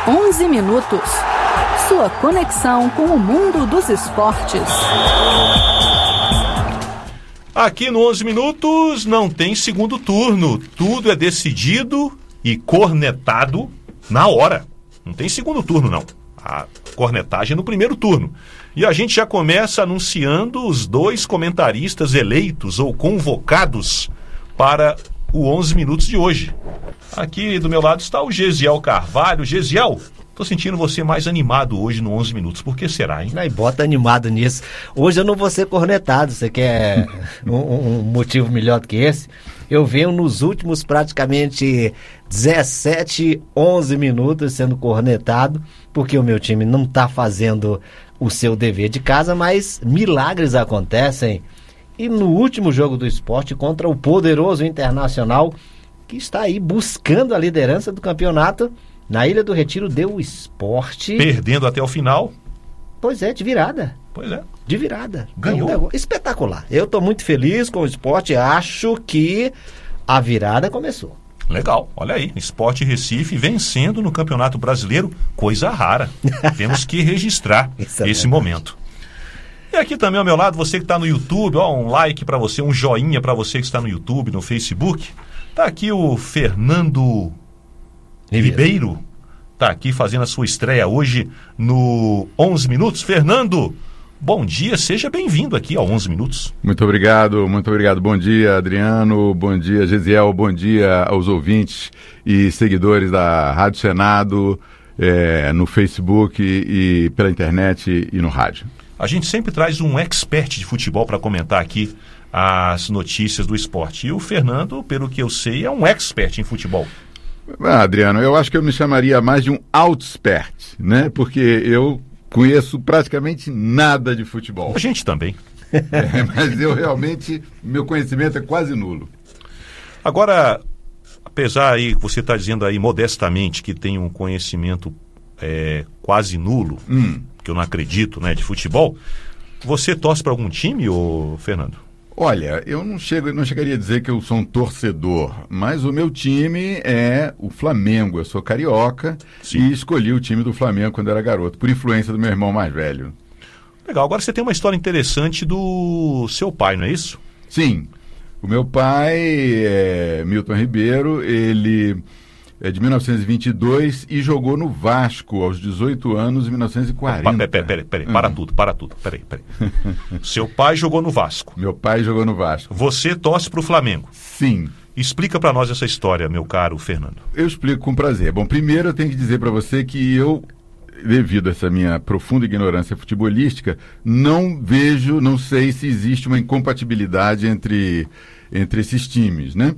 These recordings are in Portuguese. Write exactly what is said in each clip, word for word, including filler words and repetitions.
onze minutos. Sua conexão com o mundo dos esportes. Aqui no onze minutos não tem segundo turno. Tudo é decidido e cornetado na hora. Não tem segundo turno, não. A cornetagem é no primeiro turno. E a gente já começa anunciando os dois comentaristas eleitos ou convocados para o onze minutos de hoje. Aqui do meu lado está o Gesiel Carvalho. Gesiel, tô sentindo você mais animado hoje no onze minutos. Por que será, hein? Aí bota animado nisso. Hoje eu não vou ser cornetado. Você quer um, um motivo melhor do que esse? Eu venho nos últimos praticamente dezessete, onze minutos sendo cornetado, porque o meu time não está fazendo o seu dever de casa, mas milagres acontecem. E no último jogo do Sport contra o poderoso Internacional, que está aí buscando a liderança do campeonato, na Ilha do Retiro deu o Sport... Perdendo até o final. Pois é, de virada. Pois é. De virada. Ganhou. Espetacular. Eu estou muito feliz com o Sport, acho que a virada começou. Legal, olha aí, Sport Recife vencendo no Campeonato Brasileiro, coisa rara. Temos que registrar esse é momento. E aqui também ao meu lado, você que está no YouTube, ó, um like para você, um joinha para você que está no YouTube, no Facebook. Tá aqui o Fernando Ribeiro. Ribeiro, tá aqui fazendo a sua estreia hoje no onze minutos. Fernando, bom dia, seja bem-vindo aqui ao onze minutos. Muito obrigado, muito obrigado. Bom dia, Adriano, bom dia, Gesiel, bom dia aos ouvintes e seguidores da Rádio Senado, é, no Facebook e, e pela internet e no rádio. A gente sempre traz um expert de futebol para comentar aqui as notícias do esporte. E o Fernando, pelo que eu sei, é um expert em futebol. Ah, Adriano, eu acho que eu me chamaria mais de um outspert, né? Porque eu conheço praticamente nada de futebol. A gente também. É, mas eu realmente, meu conhecimento é quase nulo. Agora, apesar aí, você está dizendo aí modestamente que tem um conhecimento é, quase nulo, hum. que eu não acredito, né, de futebol, você torce para algum time, ô Fernando? Olha, eu não, chego, não chegaria a dizer que eu sou um torcedor, mas o meu time é o Flamengo. Eu sou carioca. Sim. E escolhi o time do Flamengo quando era garoto, por influência do meu irmão mais velho. Legal. Agora você tem uma história interessante do seu pai, não é isso? Sim. O meu pai é Milton Ribeiro, ele é de mil novecentos e vinte e dois e jogou no Vasco aos dezoito anos em mil novecentos e quarenta. Peraí, peraí, peraí, peraí, para uhum. tudo, para tudo, peraí, peraí. Seu pai jogou no Vasco. Meu pai jogou no Vasco. Você torce para o Flamengo. Sim. Explica para nós essa história, meu caro Fernando. Eu explico com prazer. Bom, primeiro eu tenho que dizer para você que eu, devido a essa minha profunda ignorância futebolística, não vejo, não sei se existe uma incompatibilidade entre, entre esses times, né?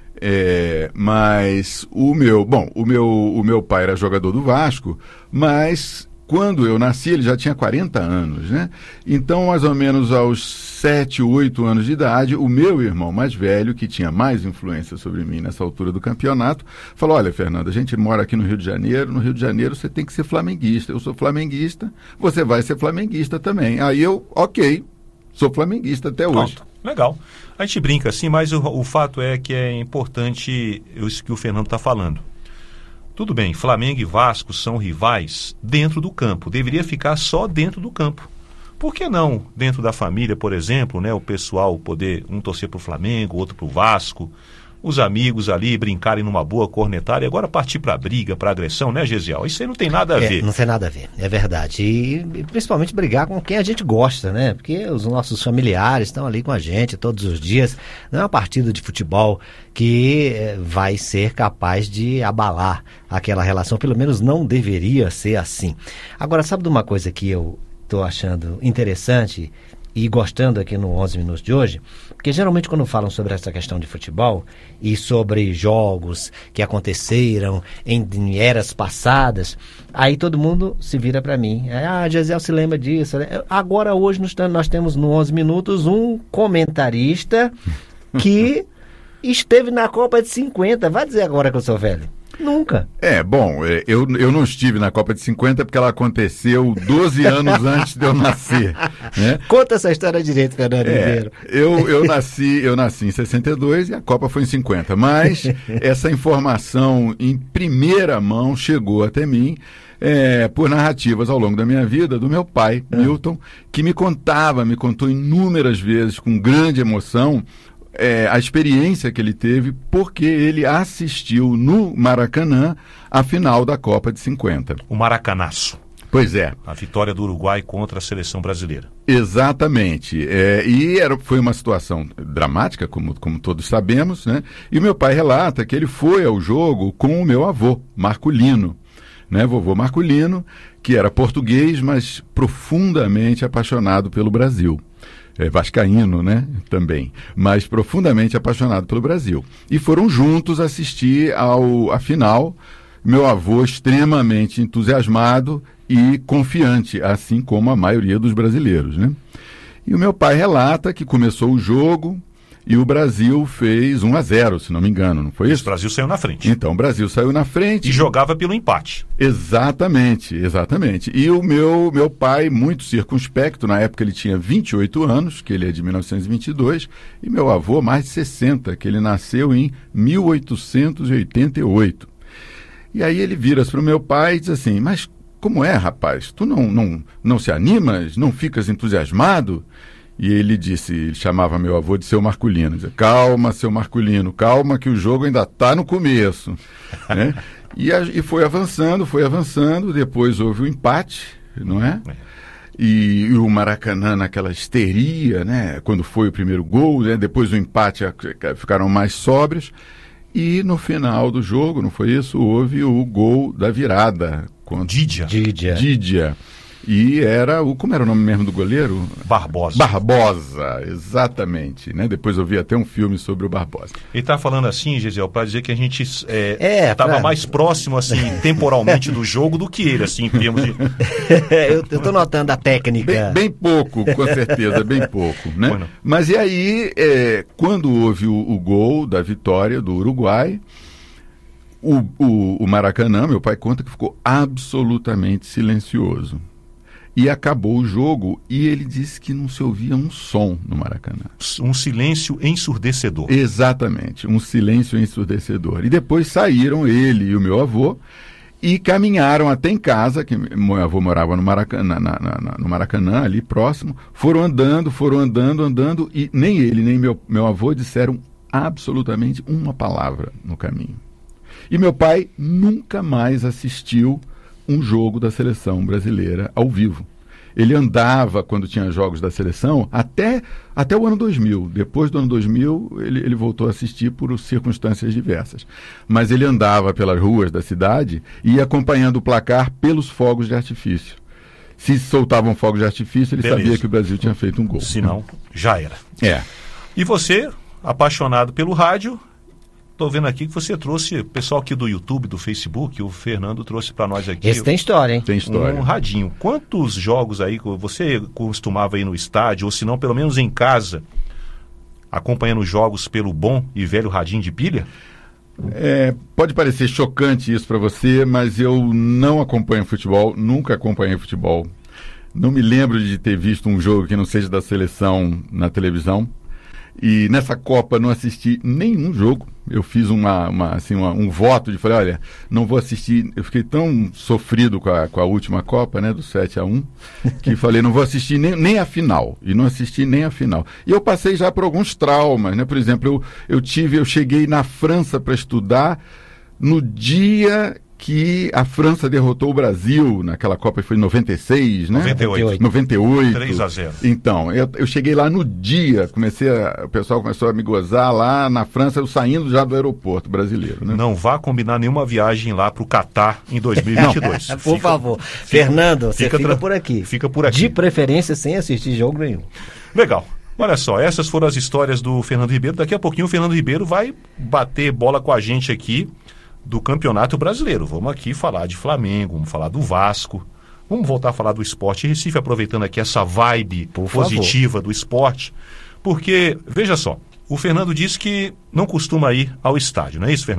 É, mas o meu, bom, o meu, o meu pai era jogador do Vasco, mas quando eu nasci ele já tinha quarenta anos, né? Então, mais ou menos aos sete, oito anos de idade, o meu irmão mais velho, que tinha mais influência sobre mim nessa altura do campeonato, falou: olha, Fernando, a gente mora aqui no Rio de Janeiro, no Rio de Janeiro você tem que ser flamenguista. Eu sou flamenguista, você vai ser flamenguista também. Aí eu, ok, sou flamenguista até hoje. Pronto. Legal. A gente brinca assim, mas o, o fato é que é importante isso que o Fernando está falando. Tudo bem, Flamengo e Vasco são rivais dentro do campo. Deveria ficar só dentro do campo. Por que não dentro da família, por exemplo, né, o pessoal poder um torcer para o Flamengo, outro para o Vasco, os amigos ali brincarem numa boa, cornetária, e agora partir para a briga, para a agressão, né, Gesiel? Isso aí não tem nada a é, ver. Não tem nada a ver, é verdade. E, e principalmente brigar com quem a gente gosta, né? Porque os nossos familiares estão ali com a gente todos os dias. Não é uma partida de futebol que é, vai ser capaz de abalar aquela relação, pelo menos não deveria ser assim. Agora, sabe de uma coisa que eu estou achando interessante e gostando aqui no onze minutos de hoje? Porque geralmente quando falam sobre essa questão de futebol e sobre jogos que aconteceram em, em eras passadas, aí todo mundo se vira para mim. Ah, Gesiel se lembra disso. Agora hoje nós, nós temos no onze minutos um comentarista que esteve na Copa de cinquenta. Vai dizer agora que eu sou velho. Nunca. É, bom, é, eu, eu não estive na Copa de cinquenta porque ela aconteceu doze anos antes de eu nascer, né? Conta essa história direito, Fernando É, Ribeiro. eu, eu, nasci, eu nasci em sessenta e dois e a Copa foi em cinquenta, mas essa informação em primeira mão chegou até mim é, por narrativas ao longo da minha vida do meu pai, é. Milton, que me contava, me contou inúmeras vezes com grande emoção É, a experiência que ele teve porque ele assistiu no Maracanã a final da Copa de cinquenta. O Maracanaço. Pois é. A vitória do Uruguai contra a seleção brasileira. Exatamente. É, e era, foi uma situação dramática, como, como todos sabemos, né? E meu pai relata que ele foi ao jogo com o meu avô, Marculino, né? Vovô Marculino, que era português, mas profundamente apaixonado pelo Brasil. É, vascaíno, né, também, mas profundamente apaixonado pelo Brasil. E foram juntos assistir ao, à final, meu avô extremamente entusiasmado e confiante, assim como a maioria dos brasileiros, né? E o meu pai relata que começou o jogo e o Brasil fez um a zero, se não me engano, não foi isso? O Brasil saiu na frente. Então, o Brasil saiu na frente. E jogava pelo empate. Exatamente, exatamente. E o meu, meu pai, muito circunspecto, na época ele tinha vinte e oito anos, que ele é de mil novecentos e vinte e dois, e meu avô mais de sessenta, que ele nasceu em mil oitocentos e oitenta e oito. E aí ele vira-se para o meu pai e diz assim, mas como é, rapaz? Tu não, não, não se animas? Não ficas entusiasmado? E ele disse, ele chamava meu avô de seu Marculino, dizia, calma, seu Marculino, calma que o jogo ainda está no começo, né? E, a, e foi avançando, foi avançando, depois houve o empate, não é? E, e o Maracanã naquela histeria, né? Quando foi o primeiro gol, né? Depois o empate a, a, ficaram mais sóbrios, e no final do jogo, não foi isso? Houve o gol da virada. Contra... Dídia. Dídia. Dídia. E era o... Como era o nome mesmo do goleiro? Barbosa. Barbosa, exatamente. Né? Depois eu vi até um filme sobre o Barbosa. Ele está falando assim, Gisele, para dizer que a gente estava é, é, pra... mais próximo, assim, temporalmente do jogo do que ele, assim, em termos de... eu estou notando a técnica. Bem, bem pouco, com certeza, bem pouco. Né? Bueno. Mas e aí, é, quando houve o, o gol da vitória do Uruguai, o, o, o Maracanã, meu pai conta que ficou absolutamente silencioso. E acabou o jogo e ele disse que não se ouvia um som no Maracanã. Um silêncio ensurdecedor. Exatamente, um silêncio ensurdecedor. E depois saíram ele e o meu avô e caminharam até em casa, que meu avô morava no Maracanã, na, na, no Maracanã ali próximo, foram andando, foram andando, andando e nem ele nem meu, meu avô disseram absolutamente uma palavra no caminho. E meu pai nunca mais assistiu um jogo da seleção brasileira ao vivo. Ele andava, quando tinha jogos da seleção, até, até o ano dois mil. Depois do ano dois mil, ele, ele voltou a assistir por circunstâncias diversas. Mas ele andava pelas ruas da cidade e ia acompanhando o placar pelos fogos de artifício. Se soltavam fogos de artifício, ele Beleza. sabia que o Brasil tinha feito um gol. Se não, já era. É. E você, apaixonado pelo rádio... Estou vendo aqui que você trouxe, pessoal aqui do YouTube, do Facebook, o Fernando trouxe para nós aqui. Esse tem história, hein? Tem história. Um radinho. Quantos jogos aí você costumava ir no estádio, ou se não, pelo menos em casa, acompanhando jogos pelo bom e velho radinho de pilha? É, pode parecer chocante isso para você, mas eu não acompanho futebol, nunca acompanhei futebol. Não me lembro de ter visto um jogo que não seja da seleção na televisão. E nessa Copa não assisti nenhum jogo. Eu fiz uma, uma, assim, uma, um voto de falei, olha, não vou assistir. Eu fiquei tão sofrido com a, com a última Copa, né, do sete a um, que falei, não vou assistir nem, nem a final. E não assisti nem a final. E eu passei já por alguns traumas, né? Por exemplo, eu, eu tive, eu cheguei na França para estudar no dia que a França derrotou o Brasil naquela Copa, foi em noventa e seis, né? noventa e oito. noventa e oito. três a zero. Então, eu, eu cheguei lá no dia, comecei a, o pessoal começou a me gozar lá na França, eu saindo já do aeroporto brasileiro, né? Não vá combinar nenhuma viagem lá para o Catar em dois mil e vinte e dois. Por fica, favor. Fica, Fernando, você fica, fica por aqui. Fica por aqui. De preferência sem assistir jogo nenhum. Legal. Olha só, essas foram as histórias do Fernando Ribeiro. Daqui a pouquinho o Fernando Ribeiro vai bater bola com a gente aqui do Campeonato Brasileiro. Vamos aqui falar de Flamengo, vamos falar do Vasco, vamos voltar a falar do Sport Recife, aproveitando aqui essa vibe Por positiva favor. do esporte, porque, veja só, o Fernando disse que não costuma ir ao estádio, não é isso, Fernando?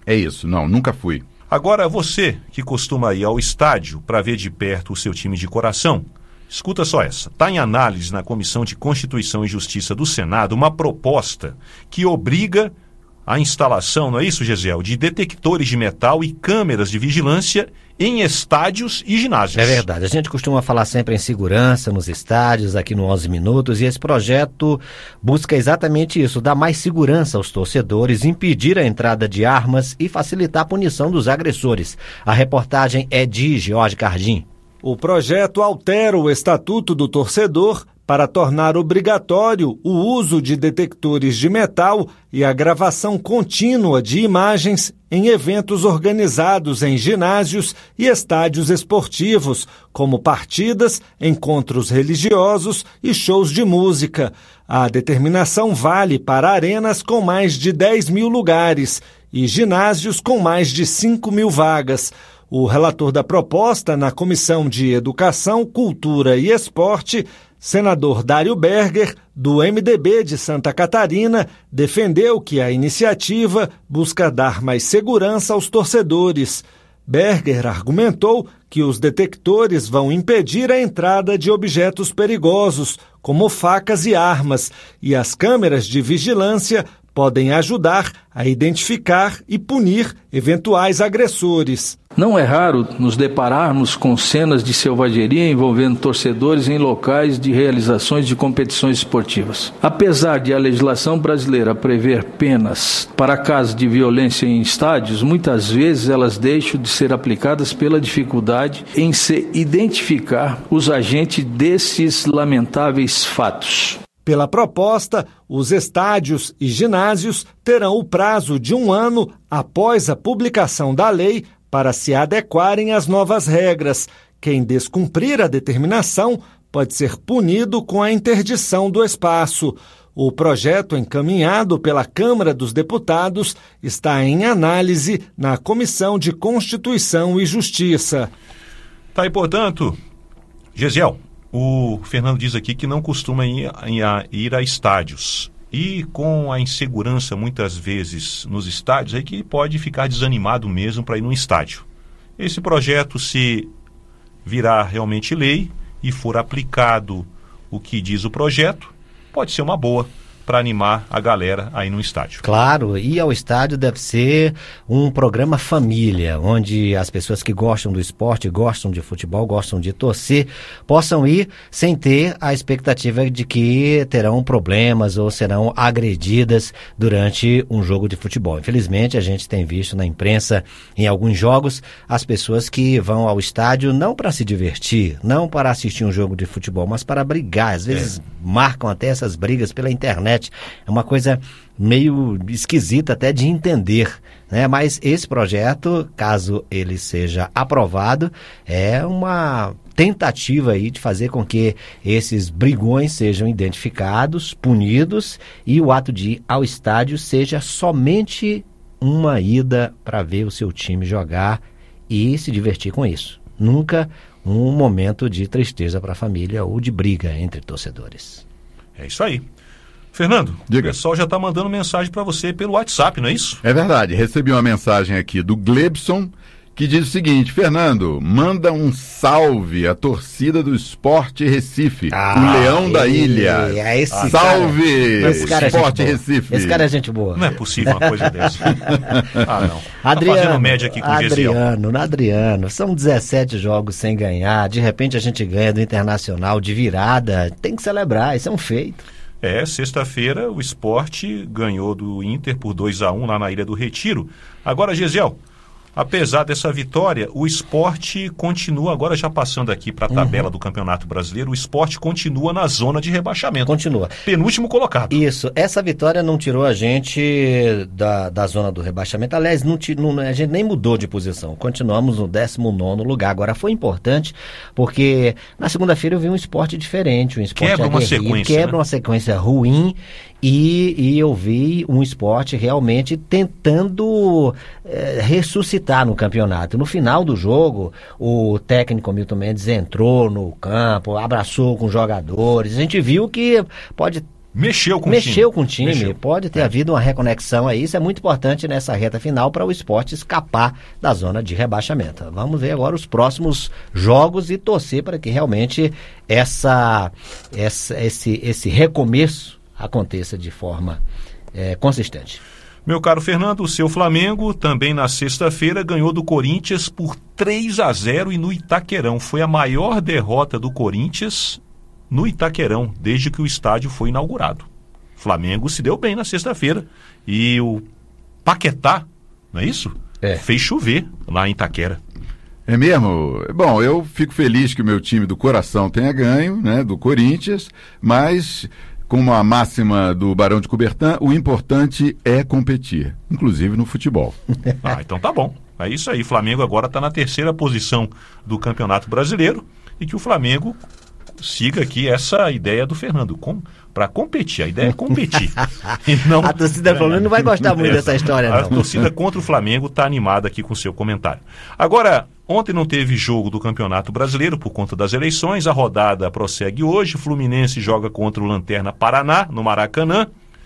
É isso, não, nunca fui. Agora, você que costuma ir ao estádio para ver de perto o seu time de coração, escuta só essa. Está em análise na Comissão de Constituição e Justiça do Senado uma proposta que obriga a instalação, não é isso, Gesiel, de detectores de metal e câmeras de vigilância em estádios e ginásios. É verdade. A gente costuma falar sempre em segurança nos estádios, aqui no onze Minutos, e esse projeto busca exatamente isso, dar mais segurança aos torcedores, impedir a entrada de armas e facilitar a punição dos agressores. A reportagem é de George Cardim. O projeto altera o Estatuto do Torcedor para tornar obrigatório o uso de detectores de metal e a gravação contínua de imagens em eventos organizados em ginásios e estádios esportivos, como partidas, encontros religiosos e shows de música. A determinação vale para arenas com mais de dez mil lugares e ginásios com mais de cinco mil vagas. O relator da proposta na Comissão de Educação, Cultura e Esporte, senador Dário Berger, do M D B de Santa Catarina, defendeu que a iniciativa busca dar mais segurança aos torcedores. Berger argumentou que os detectores vão impedir a entrada de objetos perigosos, como facas e armas, e as câmeras de vigilância podem ajudar a identificar e punir eventuais agressores. Não é raro nos depararmos com cenas de selvageria envolvendo torcedores em locais de realizações de competições esportivas. Apesar de a legislação brasileira prever penas para casos de violência em estádios, muitas vezes elas deixam de ser aplicadas pela dificuldade em se identificar os agentes desses lamentáveis fatos. Pela proposta, os estádios e ginásios terão o prazo de um ano após a publicação da lei para se adequarem às novas regras. Quem descumprir a determinação pode ser punido com a interdição do espaço. O projeto encaminhado pela Câmara dos Deputados está em análise na Comissão de Constituição e Justiça. Tá aí, portanto, Gesiel, o Fernando diz aqui que não costuma ir, ir a estádios. E com a insegurança muitas vezes nos estádios, é que pode ficar desanimado mesmo para ir num estádio. Esse projeto, se virar realmente lei e for aplicado o que diz o projeto, pode ser uma boa para animar a galera aí no estádio. Claro, ir ao estádio deve ser um programa família, onde as pessoas que gostam do esporte, gostam de futebol, gostam de torcer, possam ir sem ter a expectativa de que terão problemas ou serão agredidas durante um jogo de futebol. Infelizmente, a gente tem visto na imprensa, em alguns jogos, as pessoas que vão ao estádio não para se divertir, não para assistir um jogo de futebol, mas para brigar. Às vezes é. marcam até essas brigas pela internet. É uma coisa meio esquisita até de entender, né? Mas esse projeto, caso ele seja aprovado, é uma tentativa aí de fazer com que esses brigões sejam identificados, punidos, e o ato de ir ao estádio seja somente uma ida para ver o seu time jogar e se divertir com isso. Nunca um momento de tristeza para a família ou de briga entre torcedores. É isso aí. Fernando, Diga. O pessoal já está mandando mensagem para você pelo WhatsApp, não é isso? É verdade. Recebi uma mensagem aqui do Glebson, que diz o seguinte: Fernando, manda um salve à torcida do Sport Recife, ah, o Leão da é, Ilha. É esse ah, salve, cara, esse cara Sport é Recife. Esse cara é gente boa. Não é possível uma coisa dessa. Ah, não. Adriano, tá fazendo média aqui com o Gesiel. Adriano, Adriano, são dezessete jogos sem ganhar, de repente a gente ganha do Internacional de virada, tem que celebrar, isso é um feito. É, sexta-feira o Sport ganhou do Inter por dois a um lá na Ilha do Retiro. Agora, Gesiel, apesar dessa vitória, o Sport continua, agora já passando aqui para a tabela uhum. do Campeonato Brasileiro, o Sport continua na zona de rebaixamento. Continua. Penúltimo colocado. Isso, essa vitória não tirou a gente da, da zona do rebaixamento. Aliás, não, não, a gente nem mudou de posição. Continuamos no décimo nono lugar. Agora, foi importante porque na segunda-feira eu vi um Sport diferente. Um Sport quebra uma sequência. Quebra né? uma sequência ruim. E, e eu vi um Sport realmente tentando é, ressuscitar no campeonato. No final do jogo, o técnico Milton Mendes entrou no campo, abraçou com os jogadores. A gente viu que pode Mexeu com Mexeu o time. com o time, Mexeu. pode ter É. havido uma reconexão aí, isso é muito importante nessa reta final para o Sport escapar da zona de rebaixamento. Vamos ver agora os próximos jogos e torcer para que realmente essa, essa, esse, esse recomeço aconteça de forma é, consistente. Meu caro Fernando, o seu Flamengo também na sexta-feira ganhou do Corinthians por três a zero e no Itaquerão. Foi a maior derrota do Corinthians no Itaquerão, desde que o estádio foi inaugurado. O Flamengo se deu bem na sexta-feira e o Paquetá, não é isso? É. Fez chover lá em Itaquera. É mesmo? Bom, eu fico feliz que o meu time do coração tenha ganho, né, do Corinthians, mas, como a máxima do Barão de Coubertin, o importante é competir, inclusive no futebol. Ah, então tá bom. É isso aí. O Flamengo agora está na terceira posição do Campeonato Brasileiro e que o Flamengo siga aqui essa ideia do Fernando. Com, para competir. A ideia é competir. E não... A torcida do Flamengo não vai gostar muito dessa história, A não. torcida contra o Flamengo está animada aqui com o seu comentário. Agora, ontem não teve jogo do Campeonato Brasileiro por conta das eleições. A rodada prossegue hoje. O Fluminense joga contra o Lanterna Paraná, no Maracanã.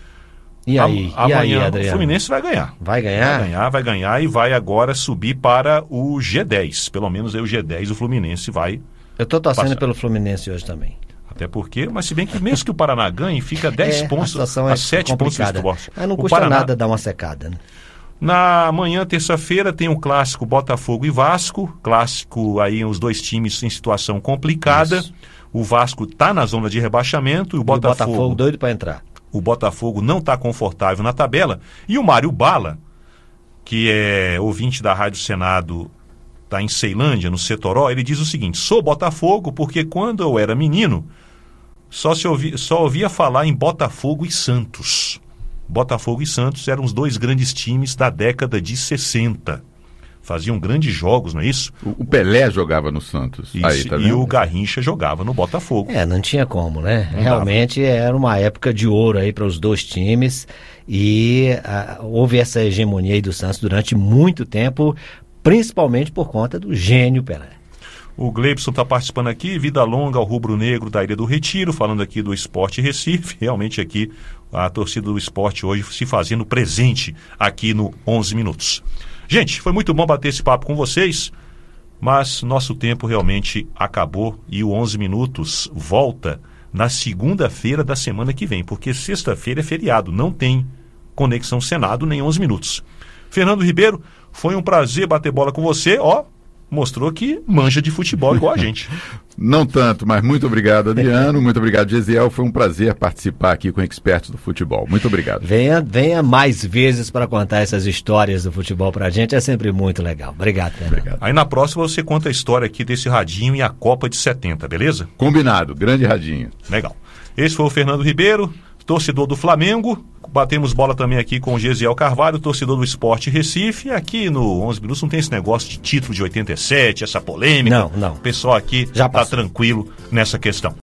E aí, A- e aí, amanhã o Adriano? Fluminense vai ganhar. Vai ganhar? Vai ganhar, vai ganhar e vai agora subir para o G dez. Pelo menos aí o G dez o Fluminense vai. Eu tô torcendo Passa. pelo Fluminense hoje também. Até porque, mas se bem que mesmo que o Paraná ganhe, fica dez É, a pontos situação a é sete pontos do complicada. futebol. Mas não O custa Paraná- nada dar uma secada, né? Na manhã, terça-feira, tem o clássico Botafogo e Vasco. Clássico aí, os dois times em situação complicada. Isso. O Vasco está na zona de rebaixamento e o O Botafogo, Botafogo doido para entrar. o Botafogo não está confortável na tabela. E o Mário Bala, que é ouvinte da Rádio Senado, está em Ceilândia, no Setoró, ele diz o seguinte: sou Botafogo porque quando eu era menino, só, se ouvi, só ouvia falar em Botafogo e Santos. Botafogo e Santos eram os dois grandes times da década de sessenta. Faziam grandes jogos, não é isso? O, o Pelé jogava no Santos. Isso, Aí, tá e vendo? o Garrincha jogava no Botafogo. É, não tinha como, né? Não Realmente era uma época de ouro aí para os dois times e ah, houve essa hegemonia aí do Santos durante muito tempo, principalmente por conta do gênio Pelé. O Gleibson está participando aqui, vida longa ao rubro-negro da Ilha do Retiro, falando aqui do Sport Recife. Realmente aqui a torcida do esporte hoje se fazendo presente aqui no onze minutos. Gente, foi muito bom bater esse papo com vocês, mas nosso tempo realmente acabou e o onze minutos volta na segunda-feira da semana que vem, porque sexta-feira é feriado, não tem Conexão Senado nem onze minutos. Fernando Ribeiro, foi um prazer bater bola com você, ó. Mostrou que manja de futebol igual a gente. Não tanto, mas muito obrigado, Adriano. Muito obrigado, Gesiel. Foi um prazer participar aqui com expertos do futebol. Muito obrigado. Venha, venha mais vezes para contar essas histórias do futebol pra gente, é sempre muito legal. Obrigado, Fernando. Obrigado. Aí na próxima você conta a história aqui desse radinho e a Copa de setenta, beleza? Combinado. Grande radinho. Legal. Esse foi o Fernando Ribeiro, torcedor do Flamengo. Batemos bola também aqui com o Gesiel Carvalho, torcedor do Sport Recife. Aqui no onze minutos não tem esse negócio de título de oitenta e sete, essa polêmica. Não, não. O pessoal aqui Já está passou. tranquilo nessa questão.